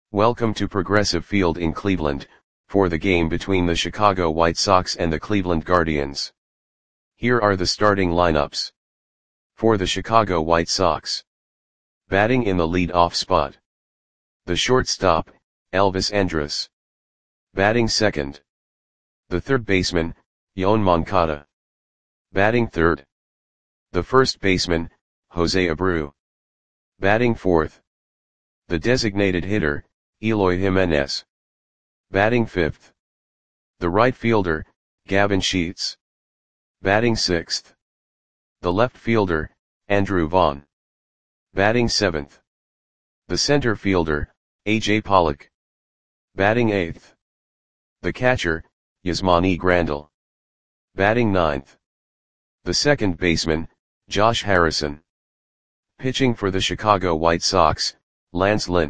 Welcome to Progressive Field in Cleveland, for the game between the Chicago White Sox and the Cleveland Guardians. Here are the starting lineups. For the Chicago White Sox. Batting in the lead-off spot. The shortstop, Elvis Andrus. Batting second. The third baseman, Yoan Moncada. Batting third. The first baseman, Jose Abreu. Batting fourth. The designated hitter, Eloy Jimenez. Batting fifth. The right fielder, Gavin Sheets. Batting sixth. The left fielder, Andrew Vaughn. Batting seventh. The center fielder, A.J. Pollock. Batting eighth. The catcher, Yasmani Grandal. Batting ninth. The second baseman, Josh Harrison. Pitching for the Chicago White Sox, Lance Lynn.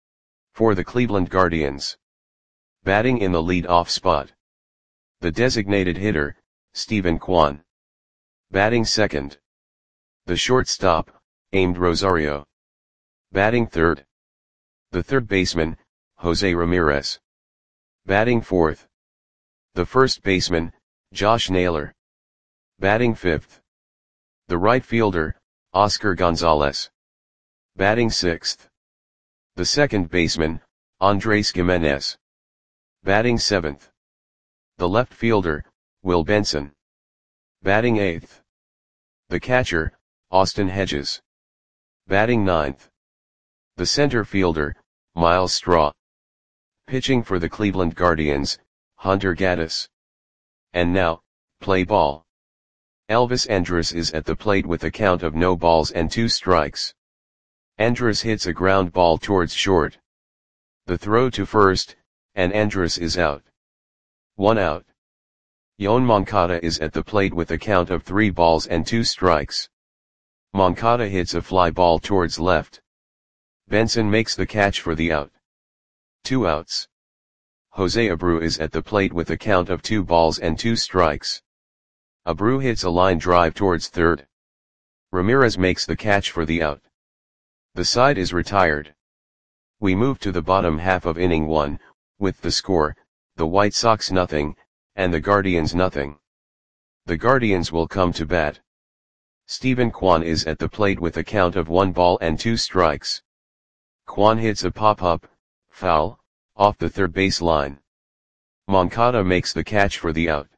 For the Cleveland Guardians. Batting in the lead-off spot. The designated hitter, Steven Kwan. Batting second. The shortstop, Amed Rosario. Batting third. The third baseman, Jose Ramirez. Batting fourth. The first baseman, Josh Naylor. Batting fifth. The right fielder, Oscar Gonzalez. Batting sixth. The second baseman, Andres Gimenez. Batting seventh. The left fielder, Will Benson. Batting eighth. The catcher, Austin Hedges. Batting ninth. The center fielder, Myles Straw. Pitching for the Cleveland Guardians, Hunter Gaddis. And now, play ball. Elvis Andrus is at the plate with a count of no balls and 2 strikes. Andrus hits a ground ball towards short. The throw to first, and Andrus is out. 1 out. Yoan Moncada is at the plate with a count of 3 balls and 2 strikes. Moncada hits a fly ball towards left. Benson makes the catch for the out. 2 outs. Jose Abreu is at the plate with a count of 2 balls and 2 strikes. Abreu hits a line drive towards third. Ramirez makes the catch for the out. The side is retired. We move to the bottom half of inning 1, with the score, the White Sox 0, and the Guardians 0. The Guardians will come to bat. Steven Kwan is at the plate with a count of 1 ball and 2 strikes. Kwan hits a pop-up, foul, off the third base line. Moncada makes the catch for the out.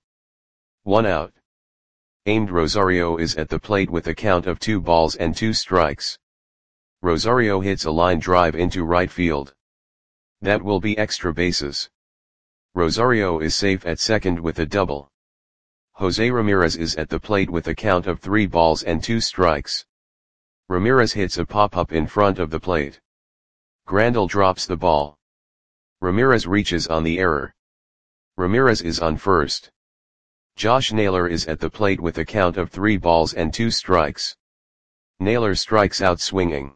1 out. Amed Rosario is at the plate with a count of 2 balls and 2 strikes. Rosario hits a line drive into right field. That will be extra bases. Rosario is safe at second with a double. Jose Ramirez is at the plate with a count of 3 balls and 2 strikes. Ramirez hits a pop-up in front of the plate. Grandal drops the ball. Ramirez reaches on the error. Ramirez is on first. Josh Naylor is at the plate with a count of 3 balls and 2 strikes. Naylor strikes out swinging.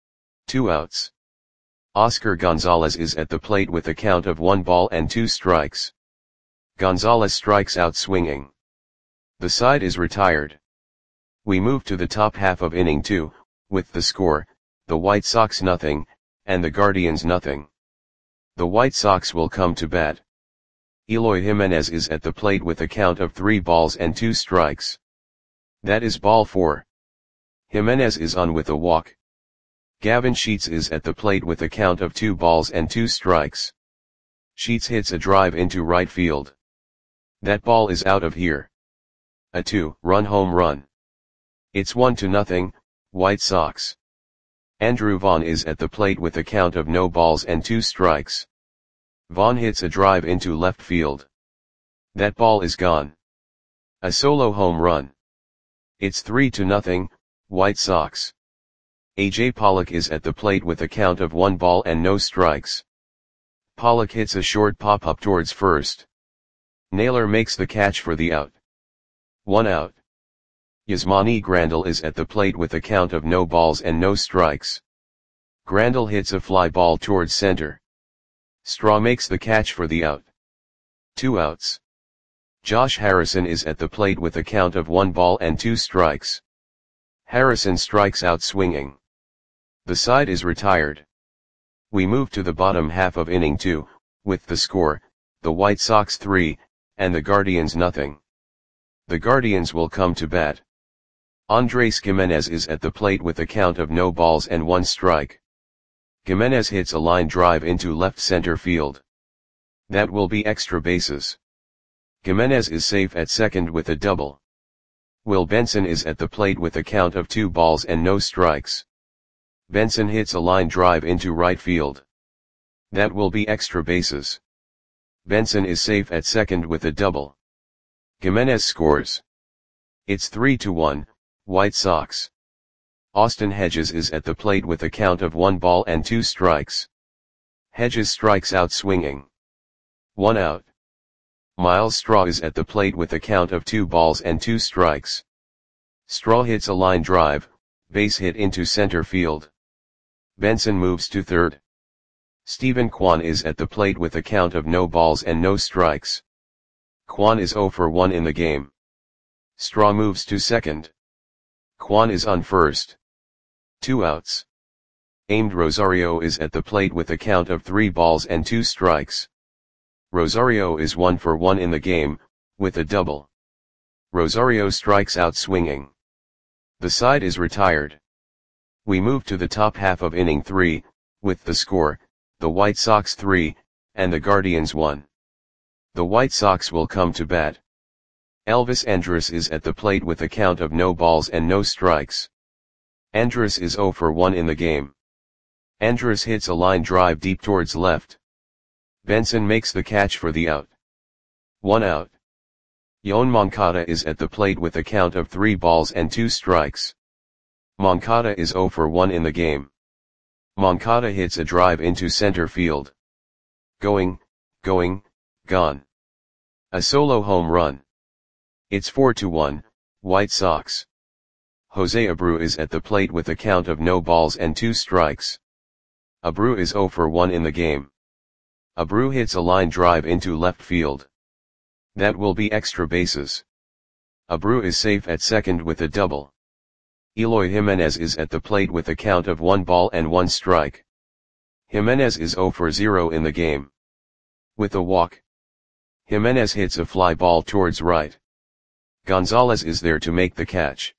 2 outs. Oscar Gonzalez is at the plate with a count of 1 ball and 2 strikes. Gonzalez strikes out swinging. The side is retired. We move to the top half of inning 2, with the score, the White Sox 0, and the Guardians 0. The White Sox will come to bat. Eloy Jimenez is at the plate with a count of 3 balls and 2 strikes. That is ball 4. Jimenez is on with a walk. Gavin Sheets is at the plate with a count of 2 balls and 2 strikes. Sheets hits a drive into right field. That ball is out of here. A 2-run home run. It's 1-0, White Sox. Andrew Vaughn is at the plate with a count of no balls and 2 strikes. Vaughn hits a drive into left field. That ball is gone. A solo home run. It's 3-0, White Sox. A.J. Pollock is at the plate with a count of 1 ball and no strikes. Pollock hits a short pop-up towards first. Naylor makes the catch for the out. 1 out. Yasmani Grandal is at the plate with a count of no balls and no strikes. Grandal hits a fly ball towards center. Straw makes the catch for the out. 2 outs. Josh Harrison is at the plate with a count of 1 ball and 2 strikes. Harrison strikes out swinging. The side is retired. We move to the bottom half of inning 2, with the score, the White Sox 3, and the Guardians nothing. The Guardians will come to bat. Andres Gimenez is at the plate with a count of no balls and 1 strike. Gimenez hits a line drive into left center field. That will be extra bases. Gimenez is safe at second with a double. Will Benson is at the plate with a count of 2 balls and no strikes. Benson hits a line drive into right field. That will be extra bases. Benson is safe at second with a double. Gimenez scores. It's 3-1, White Sox. Austin Hedges is at the plate with a count of 1 ball and 2 strikes. Hedges strikes out swinging. 1 out. Miles Straw is at the plate with a count of 2 balls and 2 strikes. Straw hits a line drive, base hit into center field. Benson moves to third. Stephen Kwan is at the plate with a count of no balls and no strikes. Kwan is 0 for 1 in the game. Straw moves to second. Kwan is on first. 2 outs. Aimed Rosario is at the plate with a count of 3 balls and 2 strikes. Rosario is 1 for 1 in the game, with a double. Rosario strikes out swinging. The side is retired. We move to the top half of inning 3, with the score, the White Sox 3, and the Guardians 1. The White Sox will come to bat. Elvis Andrus is at the plate with a count of no balls and no strikes. Andrus is 0 for 1 in the game. Andrus hits a line drive deep towards left. Benson makes the catch for the out. 1 out. Yoan Moncada is at the plate with a count of 3 balls and 2 strikes. Moncada is 0 for 1 in the game. Moncada hits a drive into center field. Going, gone. A solo home run. It's 4-1, White Sox. Jose Abreu is at the plate with a count of no balls and 2 strikes. Abreu is 0 for 1 in the game. Abreu hits a line drive into left field. That will be extra bases. Abreu is safe at second with a double. Eloy Jimenez is at the plate with a count of 1 ball and 1 strike. Jimenez is 0 for 0 in the game. With a walk. Jimenez hits a fly ball towards right. Gonzalez is there to make the catch.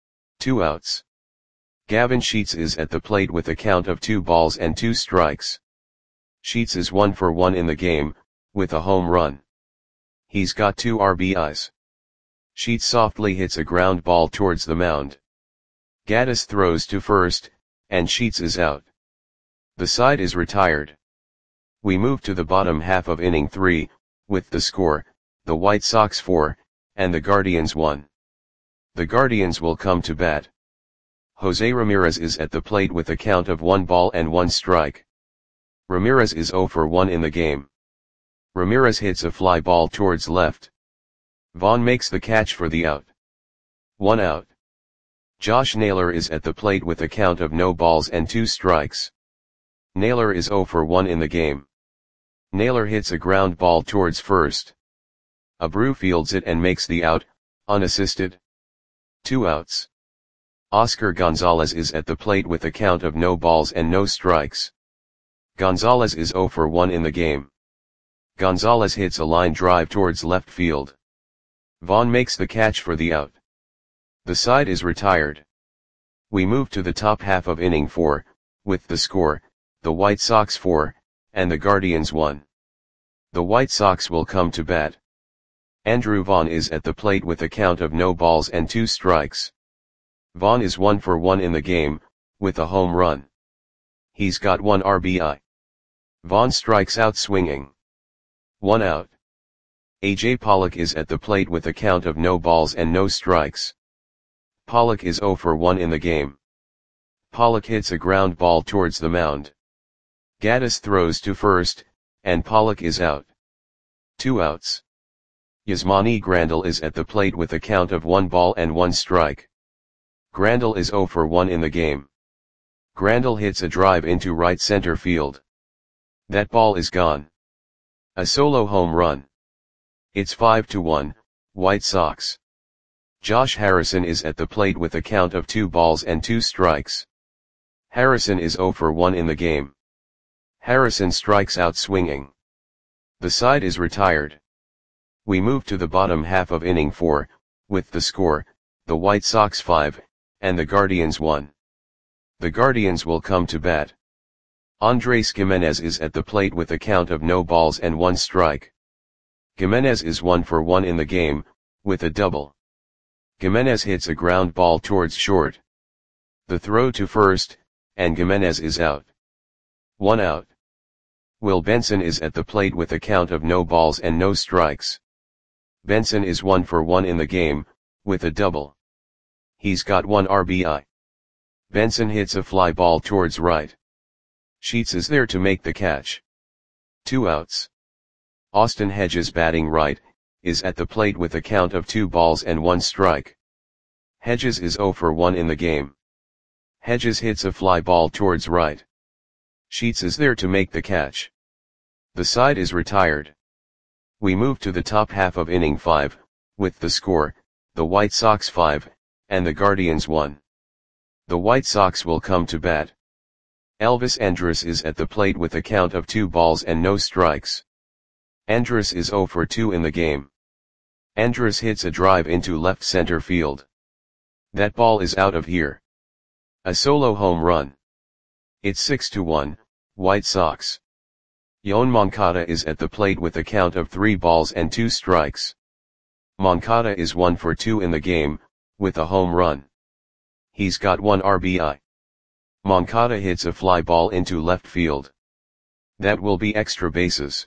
2 outs. Gavin Sheets is at the plate with a count of 2 balls and 2 strikes. Sheets is 1 for 1 in the game, with a home run. He's got 2 RBIs. Sheets softly hits a ground ball towards the mound. Gaddis throws to first, and Sheets is out. The side is retired. We move to the bottom half of inning 3, with the score, the White Sox 4, and the Guardians 1. The Guardians will come to bat. Jose Ramirez is at the plate with a count of 1 ball and 1 strike. Ramirez is 0 for 1 in the game. Ramirez hits a fly ball towards left. Vaughn makes the catch for the out. 1 out. Josh Naylor is at the plate with a count of no balls and 2 strikes. Naylor is 0 for 1 in the game. Naylor hits a ground ball towards first. Abreu fields it and makes the out, unassisted. 2 outs. Oscar Gonzalez is at the plate with a count of no balls and no strikes. Gonzalez is 0 for 1 in the game. Gonzalez hits a line drive towards left field. Vaughn makes the catch for the out. The side is retired. We move to the top half of inning 4, with the score, the White Sox 4, and the Guardians 1. The White Sox will come to bat. Andrew Vaughn is at the plate with a count of no balls and 2 strikes. Vaughn is 1 for 1 in the game, with a home run. He's got 1 RBI. Vaughn strikes out swinging. 1 out. A.J. Pollock is at the plate with a count of no balls and no strikes. Pollock is 0 for 1 in the game. Pollock hits a ground ball towards the mound. Gaddis throws to first, and Pollock is out. 2 outs. Yasmani Grandal is at the plate with a count of 1 ball and 1 strike. Grandal is 0 for 1 in the game. Grandal hits a drive into right center field. That ball is gone. A solo home run. It's 5-1, White Sox. Josh Harrison is at the plate with a count of 2 balls and 2 strikes. Harrison is 0 for 1 in the game. Harrison strikes out swinging. The side is retired. We move to the bottom half of inning 4, with the score, the White Sox 5, and the Guardians 1. The Guardians will come to bat. Andres Gimenez is at the plate with a count of no balls and 1 strike. Gimenez is 1 for 1 in the game, with a double. Gimenez hits a ground ball towards short. The throw to first, and Gimenez is out. 1 out. Will Benson is at the plate with a count of no balls and no strikes. Benson is 1 for 1 in the game, with a double. He's got 1 RBI. Benson hits a fly ball towards right. Sheets is there to make the catch. 2 outs. Austin Hedges, batting right, is at the plate with a count of 2 balls and 1 strike. Hedges is 0 for 1 in the game. Hedges hits a fly ball towards right. Sheets is there to make the catch. The side is retired. We move to the top half of inning 5, with the score, the White Sox 5, and the Guardians 1. The White Sox will come to bat. Elvis Andrus is at the plate with a count of 2 balls and no strikes. Andrus is 0 for 2 in the game. Andrus hits a drive into left center field. That ball is out of here. A solo home run. It's 6-1, White Sox. Yoan Moncada is at the plate with a count of 3 balls and 2 strikes. Moncada is 1 for 2 in the game, with a home run. He's got 1 RBI. Moncada hits a fly ball into left field. That will be extra bases.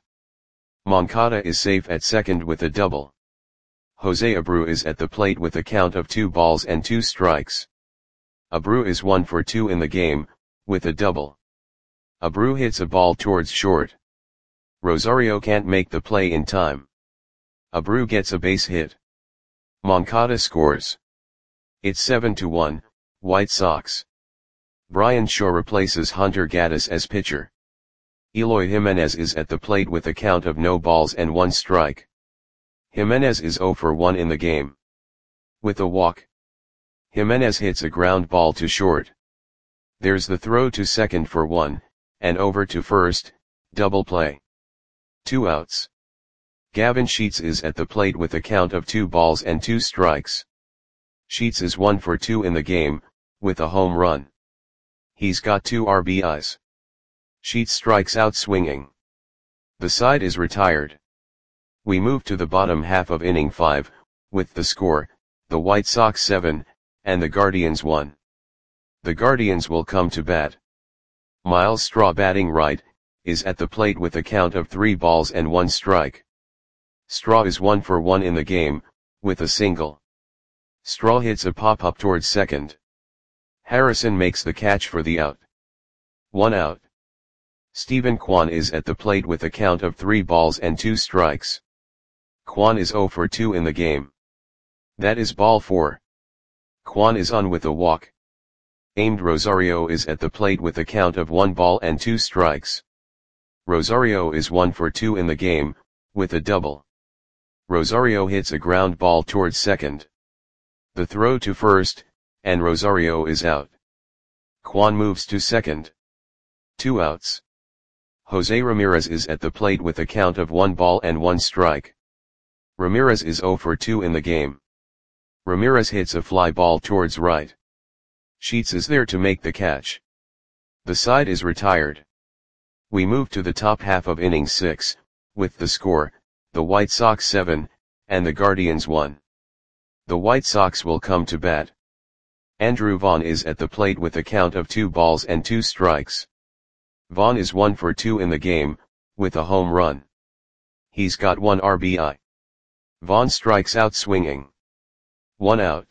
Moncada is safe at second with a double. Jose Abreu is at the plate with a count of 2 balls and 2 strikes. Abreu is 1 for 2 in the game, with a double. Abreu hits a ball towards short. Rosario can't make the play in time. Abreu gets a base hit. Moncada scores. It's 7-1, White Sox. Brian Shaw replaces Hunter Gaddis as pitcher. Eloy Jimenez is at the plate with a count of no balls and 1 strike. Jimenez is 0 for 1 in the game. With a walk. Jimenez hits a ground ball to short. There's the throw to second for 1, and over to first, double play. 2 outs. Gavin Sheets is at the plate with a count of 2 balls and 2 strikes. Sheets is 1 for 2 in the game, with a home run. He's got 2 RBIs. Sheets strikes out swinging. The side is retired. We move to the bottom half of inning 5, with the score, the White Sox 7, and the Guardians 1. The Guardians will come to bat. Miles Straw, batting right, is at the plate with a count of 3 balls and 1 strike. Straw is 1 for 1 in the game, with a single. Straw hits a pop-up towards second. Harrison makes the catch for the out. 1 out. Stephen Kwan is at the plate with a count of 3 balls and 2 strikes. Kwan is 0 for 2 in the game. That is ball 4. Kwan is on with a walk. Aimed Rosario is at the plate with a count of 1 ball and 2 strikes. Rosario is 1 for 2 in the game, with a double. Rosario hits a ground ball towards second. The throw to first, and Rosario is out. Kwan moves to second. 2 outs. Jose Ramirez is at the plate with a count of 1 ball and 1 strike. Ramirez is 0 for 2 in the game. Ramirez hits a fly ball towards right. Sheets is there to make the catch. The side is retired. We move to the top half of inning 6, with the score, the White Sox 7, and the Guardians 1. The White Sox will come to bat. Andrew Vaughn is at the plate with a count of 2 balls and 2 strikes. Vaughn is 1 for 2 in the game, with a home run. He's got 1 RBI. Vaughn strikes out swinging. 1 out.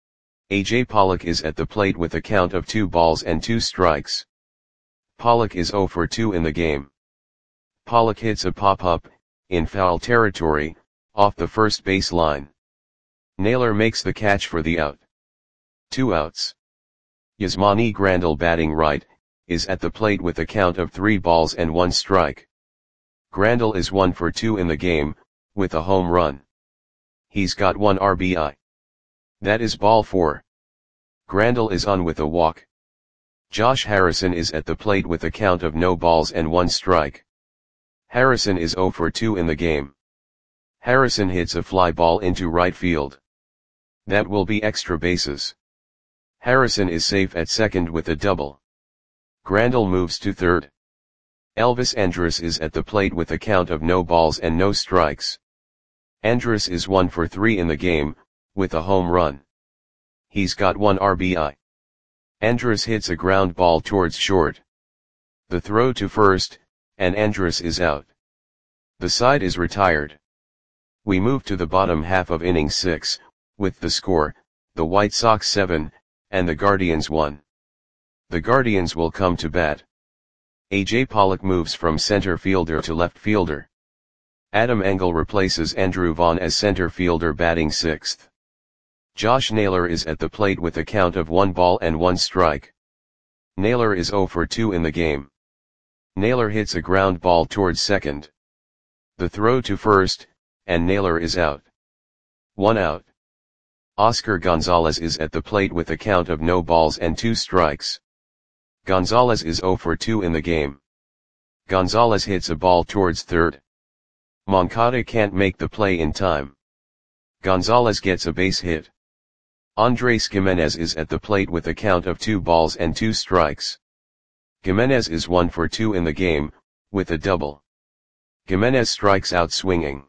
AJ Pollock is at the plate with a count of 2 balls and 2 strikes. Pollock is 0 for 2 in the game. Pollock hits a pop-up, in foul territory, off the first base line. Naylor makes the catch for the out. 2 outs. Yasmani Grandal, batting right, is at the plate with a count of 3 balls and 1 strike. Grandal is 1 for 2 in the game, with a home run. He's got 1 RBI. That is ball 4. Grandal is on with a walk. Josh Harrison is at the plate with a count of no balls and 1 strike. Harrison is 0 for 2 in the game. Harrison hits a fly ball into right field. That will be extra bases. Harrison is safe at second with a double. Grandal moves to third. Elvis Andrus is at the plate with a count of no balls and no strikes. Andrus is 1 for 3 in the game, with a home run. He's got 1 RBI. Andrus hits a ground ball towards short. The throw to first, and Andrus is out. The side is retired. We move to the bottom half of inning 6, with the score, the White Sox 7, and the Guardians 1. The Guardians will come to bat. A.J. Pollock moves from center fielder to left fielder. Adam Engel replaces Andrew Vaughn as center fielder batting 6th. Josh Naylor is at the plate with a count of 1 ball and 1 strike. Naylor is 0 for 2 in the game. Naylor hits a ground ball towards second. The throw to first, and Naylor is out. 1 out. Oscar Gonzalez is at the plate with a count of no balls and 2 strikes. Gonzalez is 0 for 2 in the game. Gonzalez hits a ball towards third. Moncada can't make the play in time. Gonzalez gets a base hit. Andres Gimenez is at the plate with a count of 2 balls and 2 strikes. Gimenez is 1 for 2 in the game, with a double. Gimenez strikes out swinging.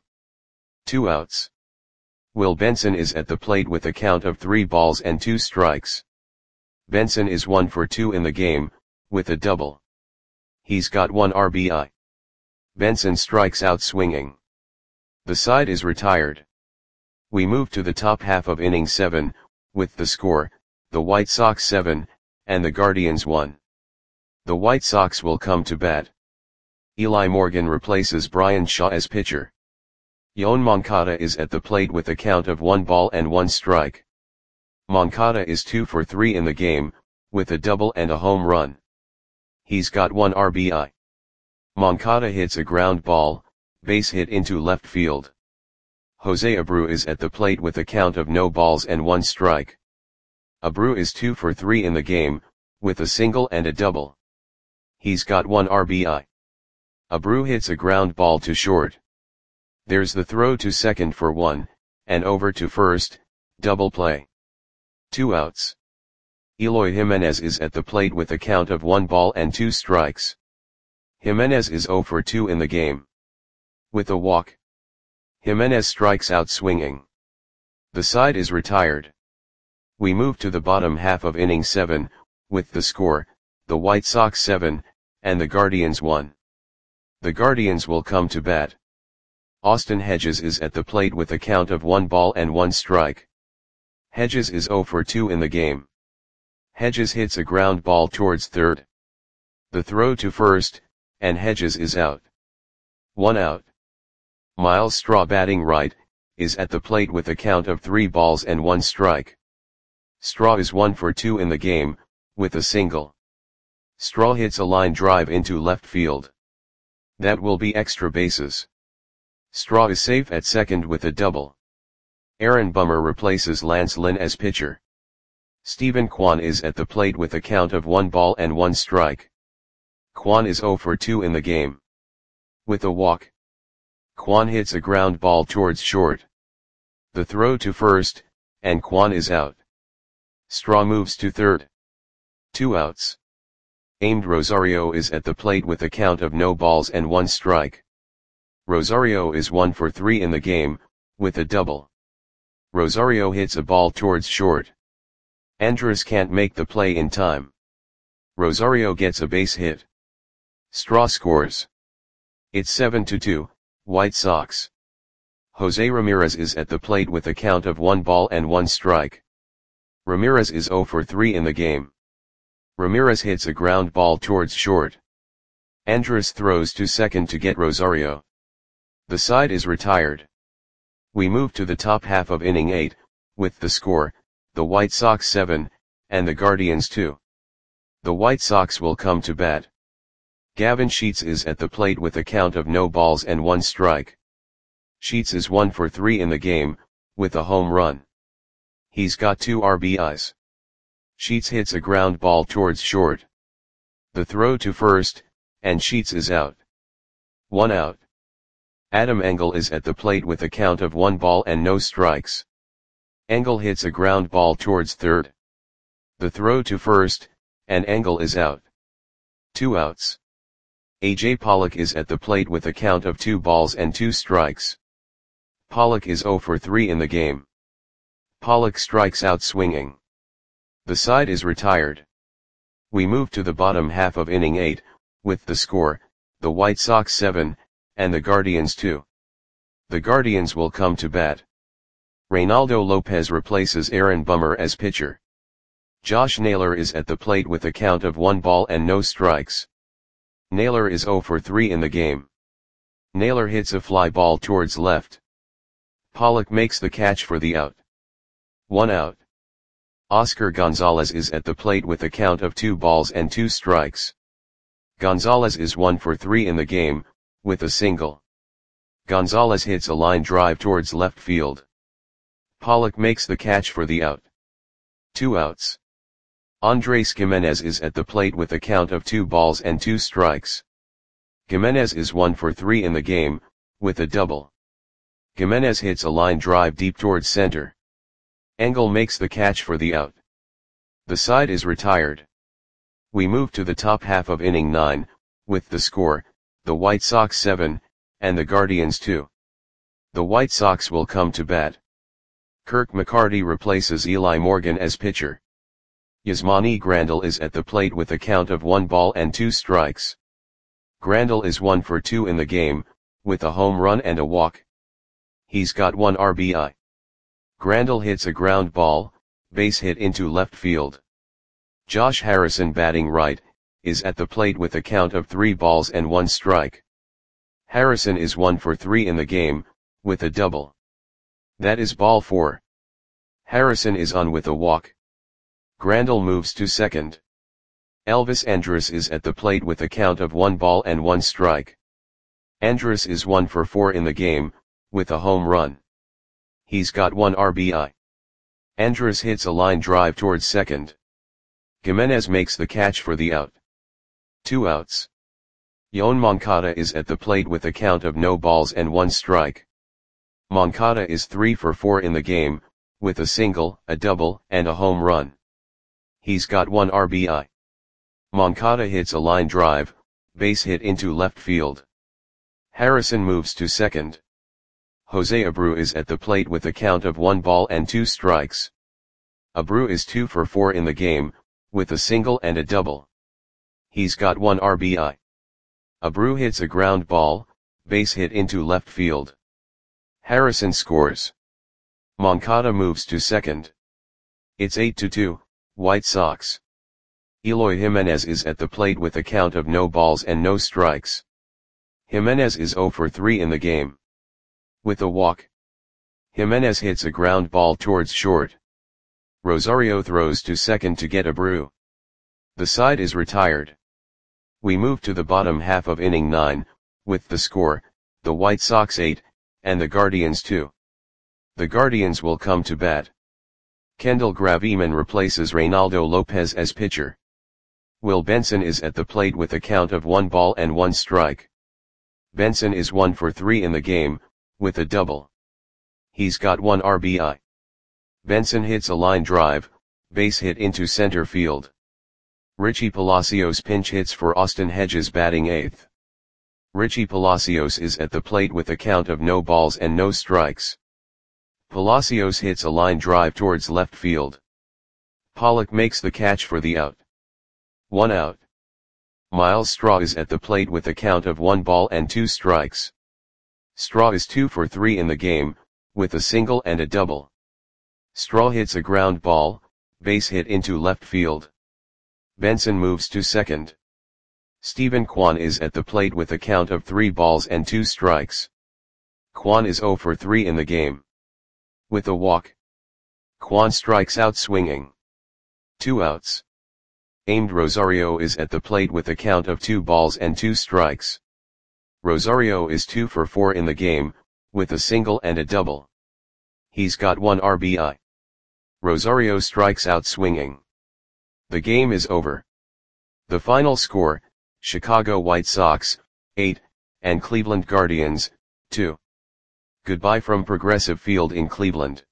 2 outs. Will Benson is at the plate with a count of 3 balls and 2 strikes. Benson is 1 for 2 in the game, with a double. He's got 1 RBI. Benson strikes out swinging. The side is retired. We move to the top half of inning 7, with the score, the White Sox 7, and the Guardians 1. The White Sox will come to bat. Eli Morgan replaces Brian Shaw as pitcher. Yoan Moncada is at the plate with a count of 1 ball and 1 strike. Moncada is 2 for 3 in the game, with a double and a home run. He's got 1 RBI. Moncada hits a ground ball, base hit into left field. Jose Abreu is at the plate with a count of no balls and 1 strike. Abreu is 2 for 3 in the game, with a single and a double. He's got 1 RBI. Abreu hits a ground ball to short. There's the throw to second for 1, and over to first, double play. 2 outs. Eloy Jimenez is at the plate with a count of 1 ball and 2 strikes. Jimenez is 0 for 2 in the game. With a walk. Jimenez strikes out swinging. The side is retired. We move to the bottom half of inning 7, with the score, the White Sox 7, and the Guardians 1. The Guardians will come to bat. Austin Hedges is at the plate with a count of 1 ball and 1 strike. Hedges is 0 for 2 in the game. Hedges hits a ground ball towards third. The throw to first, and Hedges is out. 1 out. Miles Straw batting right, is at the plate with a count of 3 balls and 1 strike. Straw is 1 for 2 in the game, with a single. Straw hits a line drive into left field. That will be extra bases. Straw is safe at second with a double. Aaron Bummer replaces Lance Lynn as pitcher. Stephen Kwan is at the plate with a count of 1 ball and 1 strike. Kwan is 0 for 2 in the game. With a walk. Kwan hits a ground ball towards short. The throw to first, and Kwan is out. Straw moves to third. 2 outs. Aimed Rosario is at the plate with a count of no balls and 1 strike. Rosario is 1 for 3 in the game, with a double. Rosario hits a ball towards short. Andrus can't make the play in time. Rosario gets a base hit. Straw scores. It's 7-2, White Sox. Jose Ramirez is at the plate with a count of 1 ball and 1 strike. Ramirez is 0 for 3 in the game. Ramirez hits a ground ball towards short. Andrus throws to second to get Rosario. The side is retired. We move to the top half of inning 8, with the score, the White Sox 7, and the Guardians 2. The White Sox will come to bat. Gavin Sheets is at the plate with a count of no balls and 1 strike. Sheets is 1 for 3 in the game, with a home run. He's got 2 RBIs. Sheets hits a ground ball towards short. The throw to first, and Sheets is out. 1 out. Adam Engel is at the plate with a count of 1 ball and no strikes. Engel hits a ground ball towards third. The throw to first, and Engel is out. 2 outs. A.J. Pollock is at the plate with a count of 2 balls and 2 strikes. Pollock is 0 for 3 in the game. Pollock strikes out swinging. The side is retired. We move to the bottom half of inning 8, with the score, the White Sox 7, and the Guardians 2. The Guardians will come to bat. Reynaldo Lopez replaces Aaron Bummer as pitcher. Josh Naylor is at the plate with a count of 1 ball and no strikes. Naylor is 0 for 3 in the game. Naylor hits a fly ball towards left. Pollock makes the catch for the out. 1 out. Oscar Gonzalez is at the plate with a count of 2 balls and 2 strikes. Gonzalez is 1 for 3 in the game, with a single. Gonzalez hits a line drive towards left field. Pollock makes the catch for the out. 2 outs. Andres Gimenez is at the plate with a count of 2 balls and 2 strikes. Gimenez is 1 for 3 in the game, with a double. Gimenez hits a line drive deep towards center. Engel makes the catch for the out. The side is retired. We move to the top half of inning 9, with the score, the White Sox 7, and the Guardians 2. The White Sox will come to bat. Kirk McCarty replaces Eli Morgan as pitcher. Yasmani Grandal is at the plate with a count of 1 ball and 2 strikes. Grandal is 1 for 2 in the game, with a home run and a walk. He's got 1 RBI. Grandal hits a ground ball, base hit into left field. Josh Harrison, batting right, is at the plate with a count of 3 balls and 1 strike. Harrison is 1 for 3 in the game, with a double. That is ball 4. Harrison is on with a walk. Grandal moves to second. Elvis Andrus is at the plate with a count of 1 ball and 1 strike. Andrus is 1 for 4 in the game, with a home run. He's got 1 RBI. Andrus hits a line drive towards second. Gimenez makes the catch for the out. 2 outs. Yoan Moncada is at the plate with a count of no balls and 1 strike. Moncada is 3 for 4 in the game, with a single, a double, and a home run. He's got 1 RBI. Moncada hits a line drive, base hit into left field. Harrison moves to second. Jose Abreu is at the plate with a count of 1 ball and 2 strikes. Abreu is 2 for 4 in the game, with a single and a double. He's got 1 RBI. Abreu hits a ground ball, base hit into left field. Harrison scores. Moncada moves to second. It's 8-2, White Sox. Eloy Jimenez is at the plate with a count of no balls and no strikes. Jimenez is 0 for 3 in the game. With a walk. Jimenez hits a ground ball towards short. Rosario throws to second to get Abreu. The side is retired. We move to the bottom half of inning 9, with the score, the White Sox 8, and the Guardians 2. The Guardians will come to bat. Kendall Graveman replaces Reynaldo Lopez as pitcher. Will Benson is at the plate with a count of 1 ball and 1 strike. Benson is 1 for 3 in the game, with a double. He's got 1 RBI. Benson hits a line drive, base hit into center field. Richie Palacios pinch hits for Austin Hedges, batting 8th. Richie Palacios is at the plate with a count of no balls and no strikes. Palacios hits a line drive towards left field. Pollock makes the catch for the out. 1 out. Miles Straw is at the plate with a count of 1 ball and 2 strikes. Straw is 2 for 3 in the game, with a single and a double. Straw hits a ground ball, base hit into left field. Benson moves to second. Stephen Kwan is at the plate with a count of 3 balls and 2 strikes. Kwan is 0 for 3 in the game. With a walk. Kwan strikes out swinging. 2 outs. Aimed Rosario is at the plate with a count of 2 balls and 2 strikes. Rosario is 2 for 4 in the game, with a single and a double. He's got 1 RBI. Rosario strikes out swinging. The game is over. The final score, Chicago White Sox, 8, and Cleveland Guardians, 2. Goodbye from Progressive Field in Cleveland.